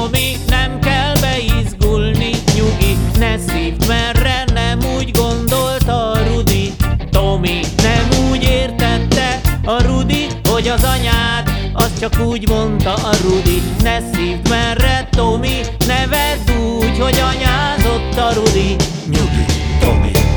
Tomi, nem kell beizgulni, nyugi, ne szívd, merre nem úgy gondolta a Rudi. Tomi, nem úgy értette a Rudi, hogy az anyád, az csak úgy mondta a Rudi. Ne szívd, merre Tomi, ne vedd úgy, hogy anyázott a Rudi. Nyugi, Tomi,